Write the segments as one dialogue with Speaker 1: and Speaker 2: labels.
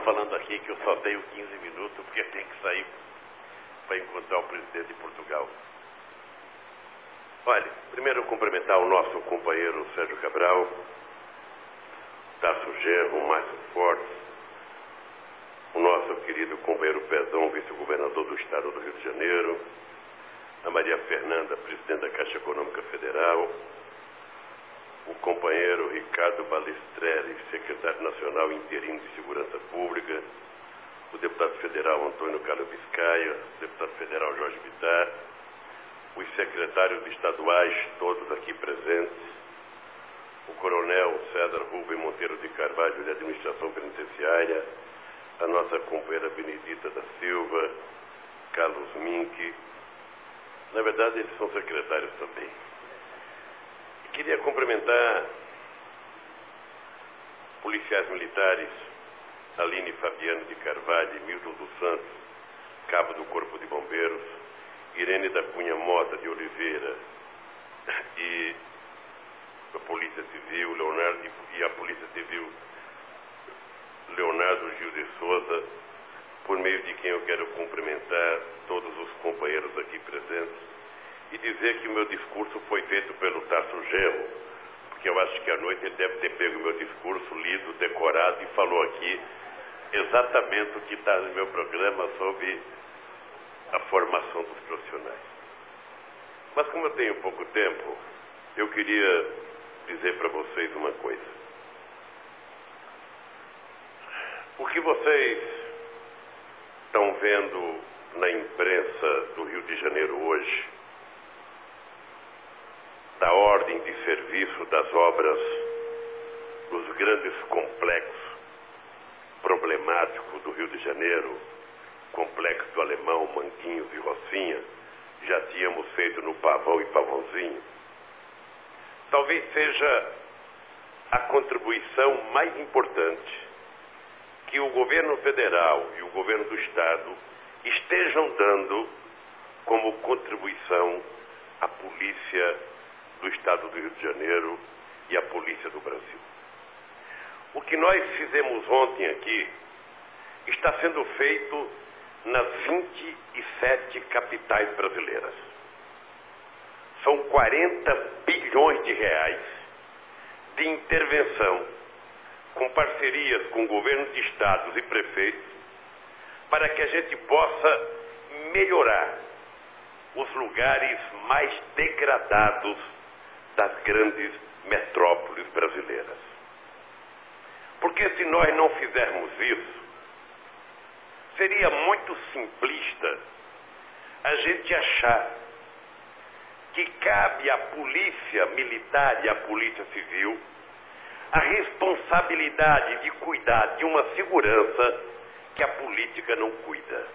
Speaker 1: falando aqui que eu só tenho 15 minutos porque tem que sair para encontrar o presidente de Portugal. Olha, primeiro cumprimentar o nosso companheiro Sérgio Cabral, Tasso Genro, Márcio Fortes, o nosso querido companheiro Pezão, vice-governador do Estado do Rio de Janeiro, a Maria Fernanda, presidente da Caixa Econômica Federal, o companheiro Ricardo Balestrelli, secretário nacional interino de Segurança Pública, o deputado federal Antônio Carlos Biscaia, o deputado federal Jorge Bittar, os secretários estaduais, todos aqui presentes, o coronel César Rubem Monteiro de Carvalho, de Administração Penitenciária, a nossa companheira Benedita da Silva, Carlos Mink. Na verdade, eles são secretários também. Queria cumprimentar policiais militares, Aline Fabiano de Carvalho, Milton dos Santos, cabo do Corpo de Bombeiros, Irene da Cunha Mota de Oliveira e a Polícia Civil, e a Polícia Civil Leonardo Gil de Souza, por meio de quem eu quero cumprimentar todos os companheiros aqui presentes e dizer que o meu discurso foi feito pelo Tasso Genro, porque eu acho que à noite ele deve ter pego o meu discurso, lido, decorado e falou aqui exatamente o que está no meu programa sobre a formação dos profissionais. Mas como eu tenho pouco tempo, eu queria dizer para vocês uma coisa. O que vocês estão vendo na imprensa do Rio de Janeiro hoje, da ordem de serviço das obras dos grandes complexos problemáticos do Rio de Janeiro, Complexo do Alemão, Manguinhos e Rocinha, já tínhamos feito no Pavão e Pavãozinho, talvez seja a contribuição mais importante que o governo federal e o governo do Estado estejam dando como contribuição à polícia do Estado do Rio de Janeiro e à polícia do Brasil. O que nós fizemos ontem aqui está sendo feito nas 27 capitais brasileiras. São 40 bilhões de reais de intervenção com parcerias com governos de estados e prefeitos para que a gente possa melhorar os lugares mais degradados das grandes metrópoles brasileiras. Porque se nós não fizermos isso, seria muito simplista a gente achar que cabe à polícia militar e à polícia civil a responsabilidade de cuidar de uma segurança que a política não cuida.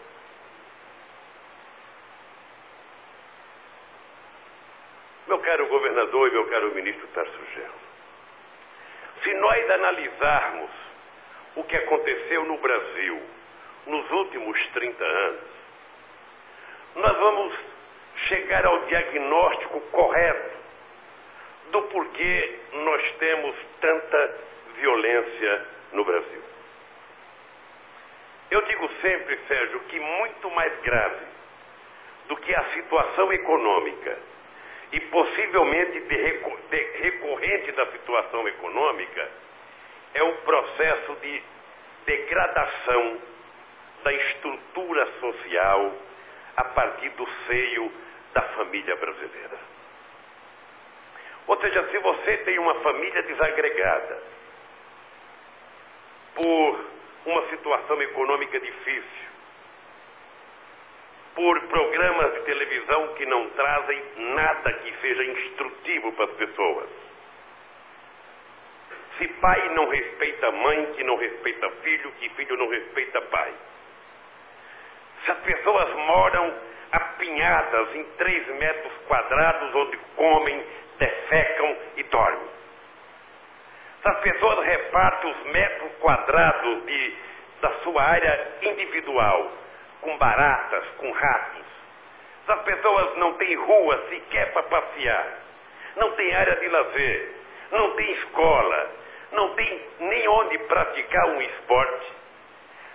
Speaker 1: Meu caro governador e meu caro ministro Tasso Genro, se nós analisarmos o que aconteceu no Brasil nos últimos 30 anos, nós vamos chegar ao diagnóstico correto do porquê nós temos tanta violência no Brasil. Eu digo sempre, Sérgio, que muito mais grave do que a situação econômica e possivelmente recorrente da situação econômica é o processo de degradação da estrutura social a partir do seio da família brasileira. Ou seja, se você tem uma família desagregada por uma situação econômica difícil, por programas de televisão que não trazem nada que seja instrutivo para as pessoas, se pai não respeita mãe, que não respeita filho, que filho não respeita pai, se as pessoas moram apinhadas em 3 metros quadrados onde comem, defecam e dormem, se as pessoas repartem os metros quadrados da sua área individual com baratas, com ratos, se as pessoas não têm rua sequer para passear, não tem área de lazer, não tem escola, não tem nem onde praticar um esporte,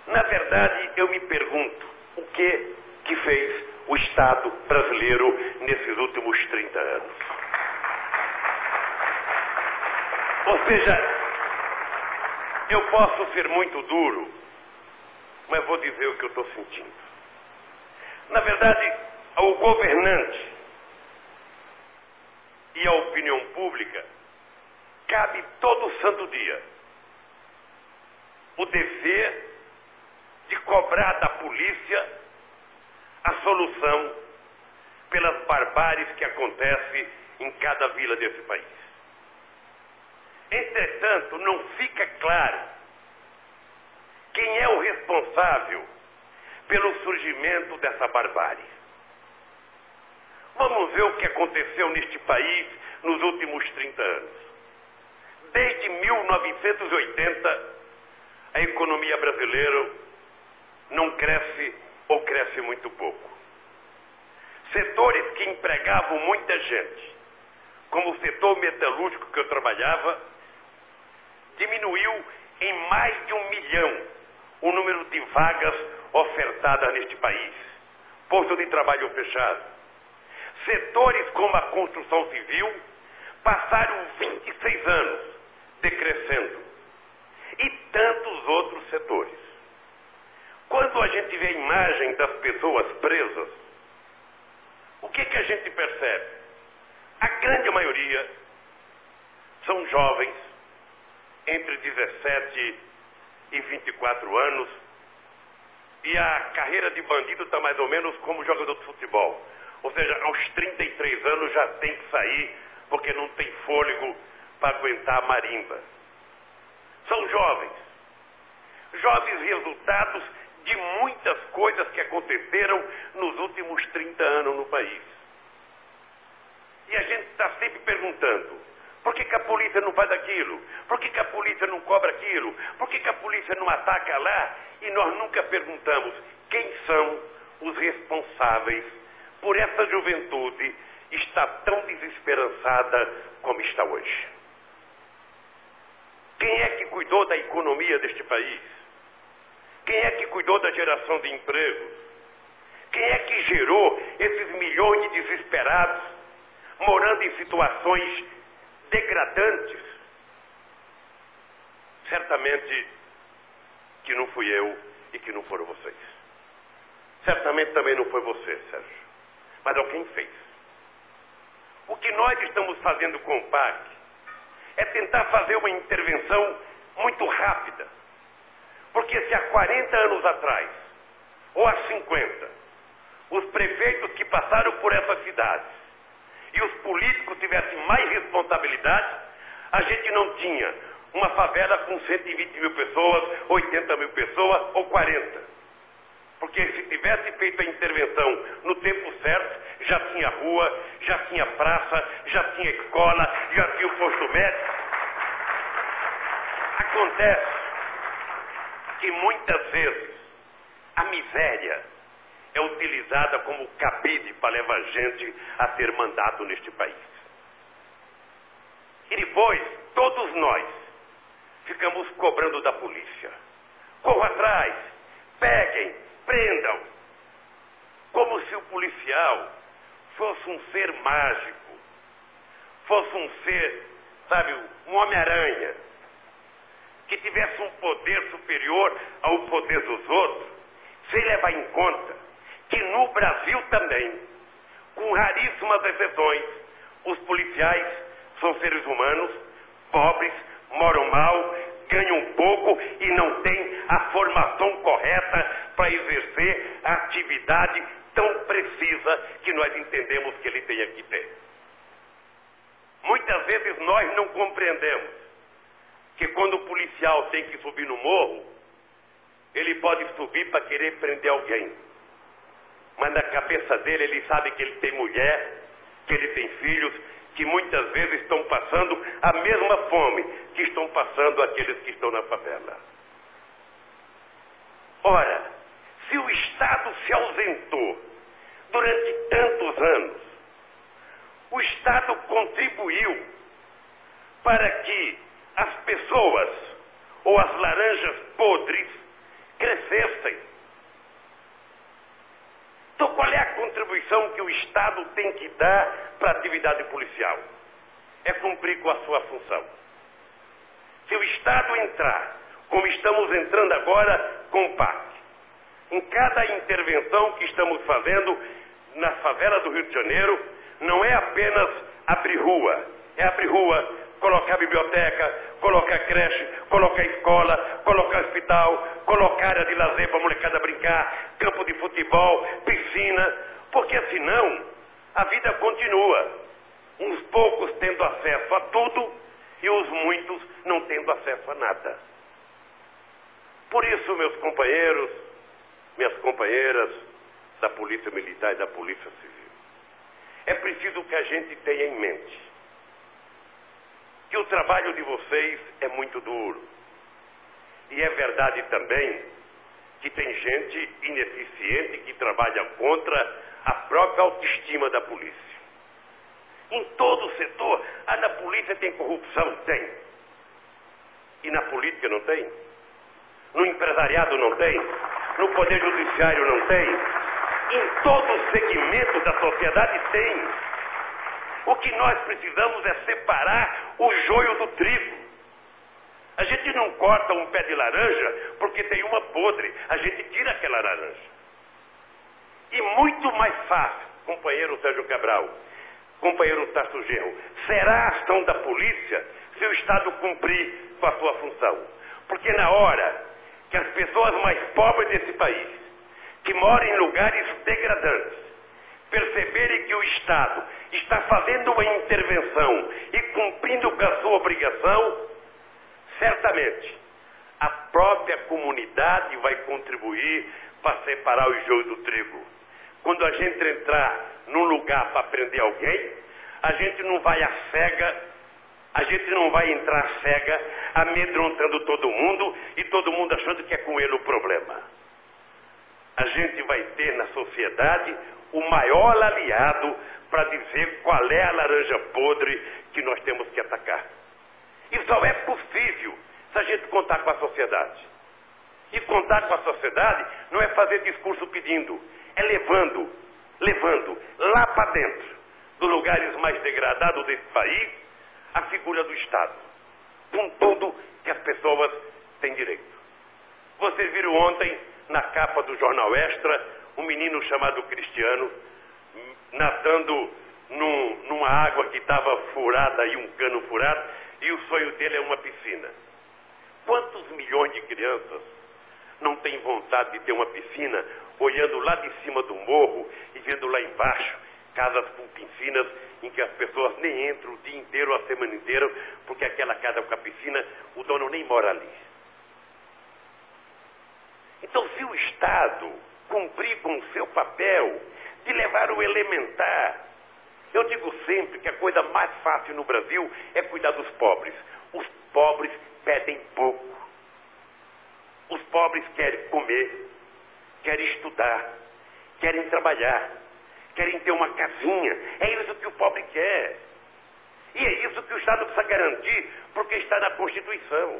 Speaker 1: verdade, eu me pergunto o que fez o Estado brasileiro nesses últimos 30 anos. Ou seja, eu posso ser muito duro, mas vou dizer o que eu estou sentindo. Na verdade, ao governante e à opinião pública, cabe todo santo dia o dever de cobrar da polícia a solução pelas barbáries que acontecem em cada vila desse país. Entretanto, não fica claro quem é o responsável pelo surgimento dessa barbárie. Vamos ver o que aconteceu neste país nos últimos 30 anos. Desde 1980, a economia brasileira não cresce ou cresce muito pouco. Setores que empregavam muita gente, como o setor metalúrgico que eu trabalhava, diminuiu em mais de 1 milhão o número de vagas ofertadas neste país. Posto de trabalho fechado. Setores como a construção civil passaram 26 anos decrescendo. E tantos outros setores. Quando a gente vê a imagem das pessoas presas, o que a gente percebe? A grande maioria são jovens entre 17 e 24 anos, e a carreira de bandido está mais ou menos como jogador de futebol. Ou seja, aos 33 anos já tem que sair, porque não tem fôlego para aguentar a marimba. São jovens. Jovens resultados de muitas coisas que aconteceram nos últimos 30 anos no país. E a gente está sempre perguntando, por que a polícia não faz aquilo? Por que a polícia não cobra aquilo? Por que a polícia não ataca lá? E nós nunca perguntamos quem são os responsáveis por essa juventude estar tão desesperançada como está hoje. Quem é que cuidou da economia deste país? Quem é que cuidou da geração de empregos? Quem é que gerou esses milhões de desesperados morando em situações degradantes? Certamente que não fui eu e que não foram vocês. Certamente também não foi você, Sérgio. Mas alguém fez. O que nós estamos fazendo com o PAC é tentar fazer uma intervenção muito rápida. Porque se há 40 anos atrás, ou há 50, os prefeitos que passaram por essas cidades e os políticos tivessem mais responsabilidade, a gente não tinha uma favela com 120 mil pessoas, 80 mil pessoas ou 40. Porque se tivesse feito a intervenção no tempo certo, já tinha rua, já tinha praça, já tinha escola, já tinha o posto médico. Acontece que muitas vezes a miséria é utilizada como cabide para levar gente a ser mandado neste país. E depois, todos nós ficamos cobrando da polícia. Corram atrás, peguem, prendam. Como se o policial fosse um ser mágico, fosse um ser, sabe, um Homem-Aranha, que tivesse um poder superior ao poder dos outros, sem levar em conta que no Brasil também, com raríssimas exceções, os policiais são seres humanos, pobres, moram mal, ganham pouco e não têm a formação correta para exercer a atividade tão precisa que nós entendemos que ele tem que ter. Muitas vezes nós não compreendemos que quando o policial tem que subir no morro, ele pode subir para querer prender alguém. Mas na cabeça dele, ele sabe que ele tem mulher, que ele tem filhos, que muitas vezes estão passando a mesma fome que estão passando aqueles que estão na favela. Ora, se o Estado se ausentou durante tantos anos, o Estado contribuiu para que as pessoas ou as laranjas podres crescessem direção que o Estado tem que dar para a atividade policial. É cumprir com a sua função. Se o Estado entrar, como estamos entrando agora, com o PAC, em cada intervenção que estamos fazendo na favela do Rio de Janeiro, não é apenas abrir rua. É abrir rua, colocar biblioteca, colocar creche, colocar escola, colocar hospital, colocar área de lazer para a molecada brincar, campo de futebol, piscina, porque senão a vida continua. Uns poucos tendo acesso a tudo e os muitos não tendo acesso a nada. Por isso, meus companheiros, minhas companheiras da Polícia Militar e da Polícia Civil, é preciso que a gente tenha em mente que o trabalho de vocês é muito duro. E é verdade também que tem gente ineficiente que trabalha contra a própria autoestima da polícia. Em todo o setor, na polícia tem corrupção? Tem. E na política não tem? No empresariado não tem? No poder judiciário não tem? Em todo o segmento da sociedade tem. O que nós precisamos é separar o joio do trigo. A gente não corta um pé de laranja porque tem uma podre. A gente tira aquela laranja. E muito mais fácil, companheiro Sérgio Cabral, companheiro Tasso Genro, será a ação da polícia se o Estado cumprir com a sua função. Porque na hora que as pessoas mais pobres desse país, que moram em lugares degradantes, perceberem que o Estado está fazendo uma intervenção e cumprindo com a sua obrigação, certamente a própria comunidade vai contribuir para separar o joio do trigo. Quando a gente entrar num lugar para prender alguém, a gente não vai à cega, a gente não vai entrar cega, amedrontando todo mundo e todo mundo achando que é com ele o problema. A gente vai ter na sociedade o maior aliado para dizer qual é a laranja podre que nós temos que atacar. E só é possível se a gente contar com a sociedade. E contar com a sociedade não é fazer discurso pedindo, é levando lá para dentro, dos lugares mais degradados desse país, a figura do Estado, com tudo que as pessoas têm direito. Vocês viram ontem, na capa do Jornal Extra, um menino chamado Cristiano, nadando numa água que estava furada e um cano furado, e o sonho dele é uma piscina. Quantos milhões de crianças não têm vontade de ter uma piscina, olhando lá de cima do morro e vendo lá embaixo casas com piscinas em que as pessoas nem entram o dia inteiro, a semana inteira, porque aquela casa com a piscina, o dono nem mora ali. Então, se o Estado cumprir com o seu papel de levar o elementar, eu digo sempre que a coisa mais fácil no Brasil é cuidar dos pobres. Os pobres pedem pouco. Os pobres querem comer, querem estudar, querem trabalhar, querem ter uma casinha. É isso que o pobre quer. E é isso que o Estado precisa garantir, porque está na Constituição.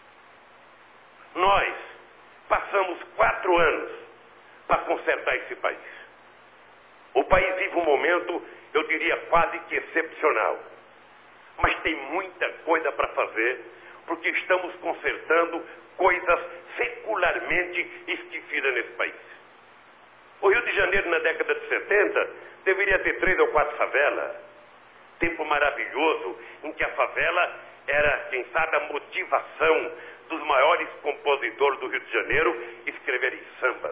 Speaker 1: Nós passamos 4 anos para consertar esse país. O país vive um momento, eu diria, quase que excepcional. Mas tem muita coisa para fazer, porque estamos consertando coisas secularmente esquecidas nesse país. O Rio de Janeiro, na década de 70, deveria ter 3 ou 4 favelas. Tempo maravilhoso em que a favela era, quem sabe, a motivação dos maiores compositores do Rio de Janeiro escreverem sambas.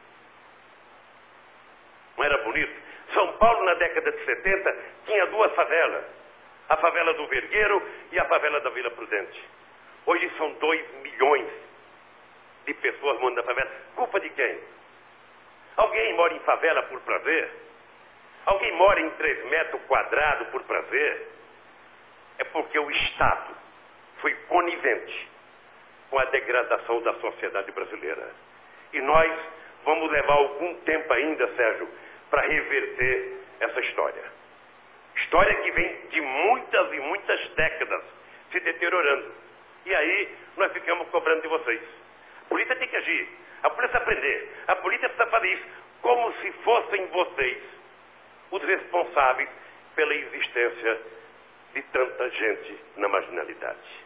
Speaker 1: Não era bonito? São Paulo, na década de 70, tinha 2 favelas. A favela do Vergueiro e a favela da Vila Prudente. Hoje são 2 milhões de pessoas morando na favela. Culpa de quem? Alguém mora em favela por prazer? Alguém mora em 3 metros quadrados por prazer? É porque o Estado foi conivente com a degradação da sociedade brasileira. E nós vamos levar algum tempo ainda, Sérgio, para reverter essa história. História que vem de muitas e muitas décadas se deteriorando. E aí nós ficamos cobrando de vocês. A polícia tem que agir, a polícia aprender, a polícia precisa fazer isso como se fossem vocês os responsáveis pela existência de tanta gente na marginalidade.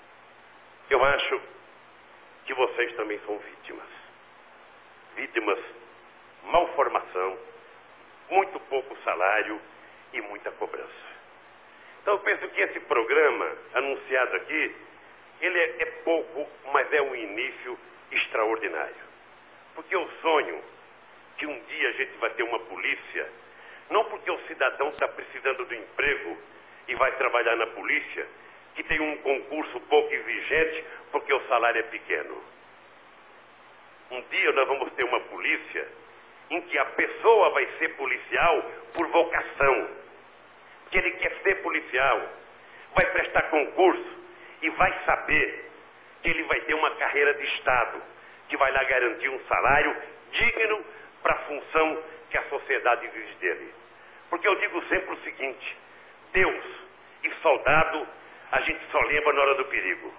Speaker 1: Eu acho que vocês também são vítimas. Vítimas, malformação, muito pouco salário e muita cobrança. Então eu penso que esse programa anunciado aqui, ele é pouco, mas é um início extraordinário. Porque eu sonho que um dia a gente vai ter uma polícia, não porque o cidadão está precisando do emprego e vai trabalhar na polícia, que tem um concurso pouco exigente porque o salário é pequeno. Um dia nós vamos ter uma polícia em que a pessoa vai ser policial por vocação, que ele quer ser policial, vai prestar concurso e vai saber que ele vai ter uma carreira de Estado, que vai lá garantir um salário digno para a função que a sociedade exige dele. Porque eu digo sempre o seguinte: Deus e soldado a gente só lembra na hora do perigo.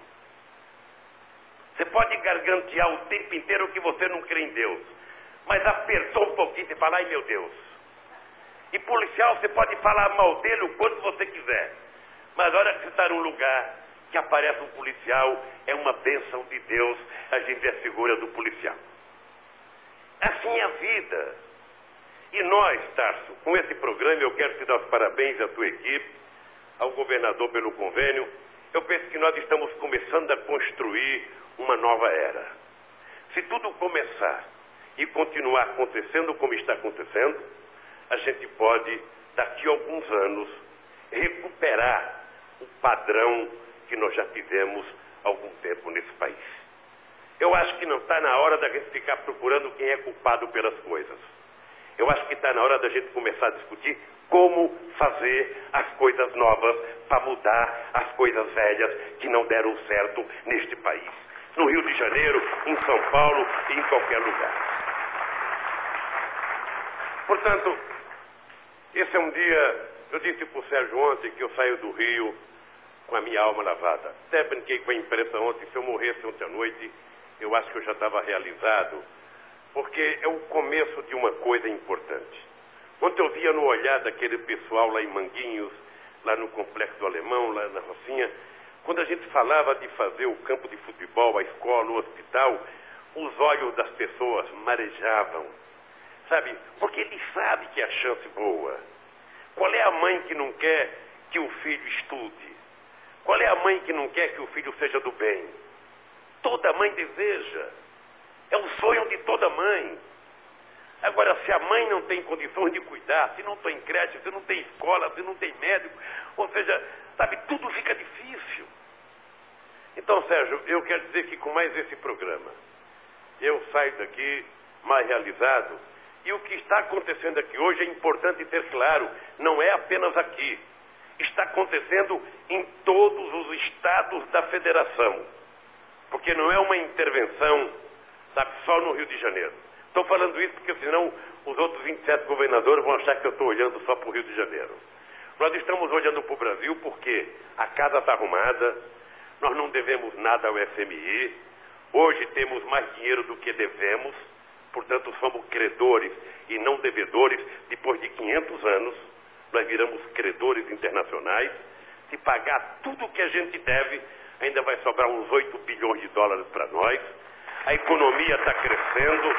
Speaker 1: Você pode gargantear o tempo inteiro que você não crê em Deus, mas apertou um pouquinho e fala: ai meu Deus. E policial você pode falar mal dele o quanto você quiser, mas na hora que você está num lugar que aparece um policial, é uma bênção de Deus, a gente é segura do policial. Assim é a vida. E nós, Tarso, com esse programa, eu quero te dar os parabéns à tua equipe, ao governador pelo convênio. Eu penso que nós estamos começando a construir uma nova era. Se tudo começar e continuar acontecendo como está acontecendo, a gente pode, daqui a alguns anos, recuperar o padrão que nós já tivemos há algum tempo nesse país. Eu acho que não está na hora da gente ficar procurando quem é culpado pelas coisas. Eu acho que está na hora da gente começar a discutir como fazer as coisas novas para mudar as coisas velhas que não deram certo neste país. No Rio de Janeiro, em São Paulo e em qualquer lugar. Portanto, esse é um dia, eu disse para o Sérgio ontem que eu saio do Rio com a minha alma lavada. Até brinquei com a imprensa ontem, se eu morresse ontem à noite, eu acho que eu já estava realizado, porque é o começo de uma coisa importante. Ontem eu via no olhar daquele pessoal lá em Manguinhos, lá no Complexo do Alemão, lá na Rocinha, quando a gente falava de fazer o campo de futebol, a escola, o hospital, os olhos das pessoas marejavam, sabe? Porque ele sabe que é a chance boa. Qual é a mãe que não quer que o filho estude? Qual é a mãe que não quer que o filho seja do bem? Toda mãe deseja. É o sonho de toda mãe. Agora, se a mãe não tem condições de cuidar, se não tem creche, se não tem escola, se não tem médico, ou seja, sabe, tudo fica difícil. Então, Sérgio, eu quero dizer que com mais esse programa, eu saio daqui mais realizado. E o que está acontecendo aqui hoje é importante ter claro, não é apenas aqui. Está acontecendo em todos os estados da federação. Porque não é uma intervenção, sabe, só no Rio de Janeiro. Estou falando isso porque senão os outros 27 governadores vão achar que eu estou olhando só para o Rio de Janeiro. Nós estamos olhando para o Brasil porque a casa está arrumada, nós não devemos nada ao FMI, hoje temos mais dinheiro do que devemos, portanto somos credores e não devedores. Depois de 500 anos, nós viramos credores internacionais. Se pagar tudo o que a gente deve, ainda vai sobrar uns 8 bilhões de dólares para nós. A economia está crescendo.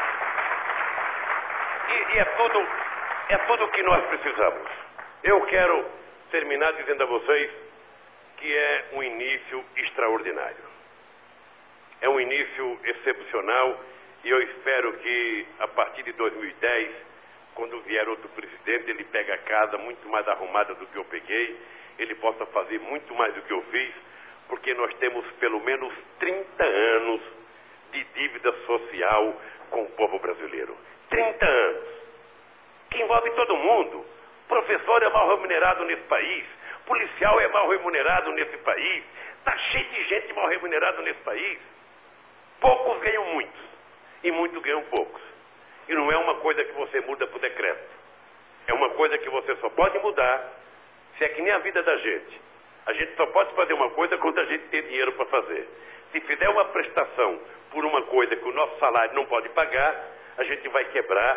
Speaker 1: E é tudo o que nós precisamos. Eu quero terminar dizendo a vocês que é um início extraordinário. É um início excepcional e eu espero que a partir de 2010, quando vier outro presidente, ele pegue a casa muito mais arrumada do que eu peguei, ele possa fazer muito mais do que eu fiz, porque nós temos pelo menos 30 anos de dívida social com o povo brasileiro. 30 anos. Que envolve todo mundo. Professor é mal remunerado nesse país. Policial é mal remunerado nesse país. Está cheio de gente mal remunerada nesse país. Poucos ganham muitos. E muitos ganham poucos. E não é uma coisa que você muda por decreto. É uma coisa que você só pode mudar se é que nem a vida da gente. A gente só pode fazer uma coisa quando a gente tem dinheiro para fazer. Se fizer uma prestação por uma coisa que o nosso salário não pode pagar, a gente vai quebrar,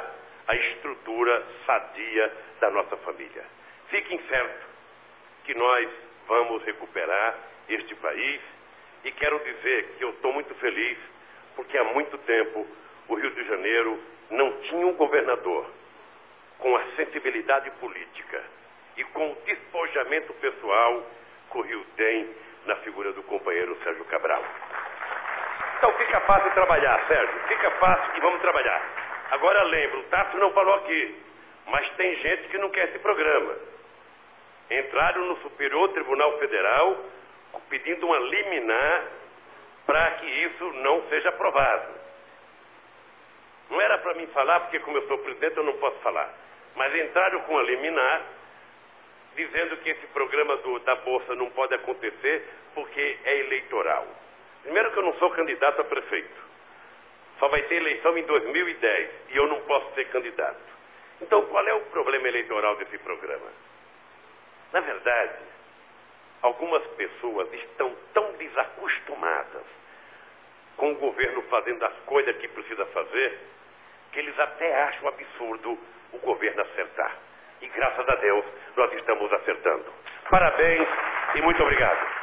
Speaker 1: a estrutura sadia da nossa família. Fiquem certos que nós vamos recuperar este país e quero dizer que eu estou muito feliz porque há muito tempo o Rio de Janeiro não tinha um governador com a sensibilidade política e com o despojamento pessoal que o Rio tem na figura do companheiro Sérgio Cabral. Então fica fácil trabalhar, Sérgio, fica fácil e vamos trabalhar. Agora lembro, o Tasso não falou aqui, mas tem gente que não quer esse programa. Entraram no Superior Tribunal Federal pedindo uma liminar para que isso não seja aprovado. Não era para mim falar, porque como eu sou presidente eu não posso falar. Mas entraram com a liminar, dizendo que esse programa da Bolsa não pode acontecer porque é eleitoral. Primeiro que eu não sou candidato a prefeito. Só vai ter eleição em 2010 e eu não posso ser candidato. Então qual é o problema eleitoral desse programa? Na verdade, algumas pessoas estão tão desacostumadas com o governo fazendo as coisas que precisa fazer, que eles até acham absurdo o governo acertar. E graças a Deus nós estamos acertando. Parabéns e muito obrigado.